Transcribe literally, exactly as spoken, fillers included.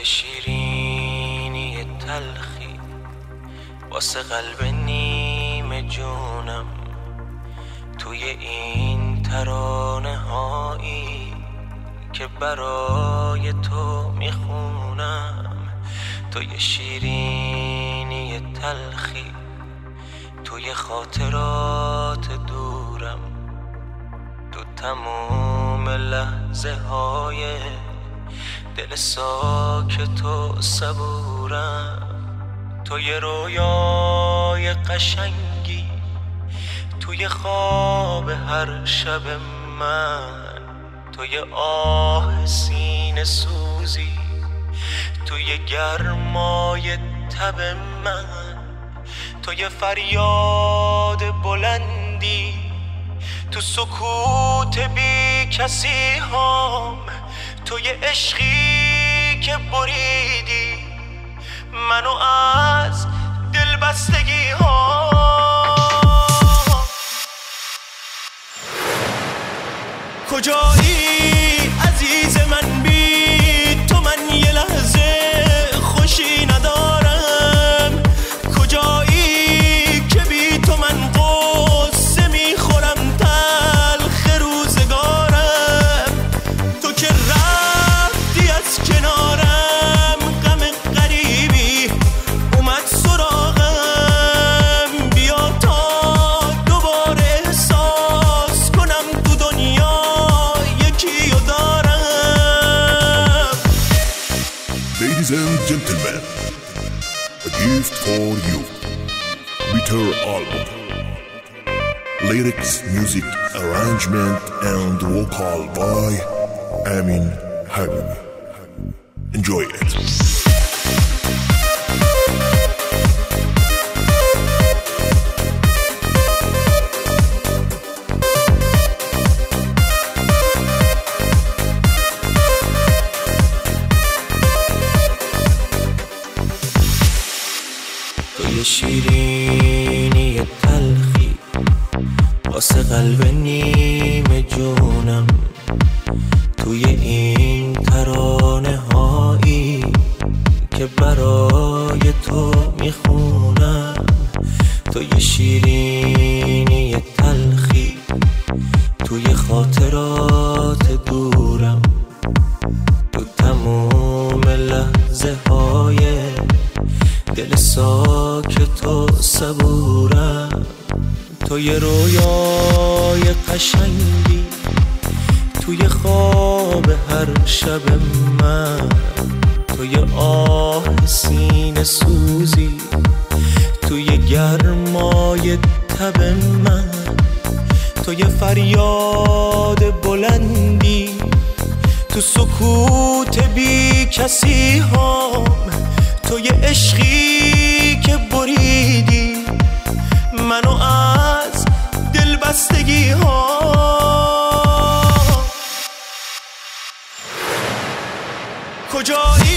توی شیرینی تلخی واسه قلب نیم جونم، توی این ترانه هایی که برای تو میخونم، توی شیرینی تلخی، توی خاطرات دورم، تو تموم لحظه های دل ساکت و صبورم، توی رویای قشنگی، توی خواب هر شب من، توی آه سینه سوزی، توی گرمای تب من، توی فریاد بلندی، تو سکوت بی کسی هام، توی عشقی که بریدی منو از دل بستگی ها. کجایی عزیز من، بی تو من یه لحظه خوشی ندارم، کجایی که بی تو من قصه میخورم تلخ روزگارم، تو که رفتی از کنارم غم غریبی اومد سراغم، بیا تا دوباره احساس کنم تو دنیا یکی و دارم. Ladies and gentlemen, a gift for you. Bitter album. Lyrics, music, arrangement and vocal by Amin Habibi. Enjoy it. توی شیرینی تلخی واسه قلب نیم جونم، توی این ترانه هایی که برای تو میخونم، توی شیرینی تلخی، توی خاطرات دورم، تو تموم لحظه های دل ساکت و صبورم، توی رویای قشنگی، توی خواب هر شب من، توی آه سینه سوزی، توی گرمای تب من، توی فریاد بلندی، تو سکوت بی کسی هام، توی عشقی که بریدی منو از دل بستگی ها. کجایی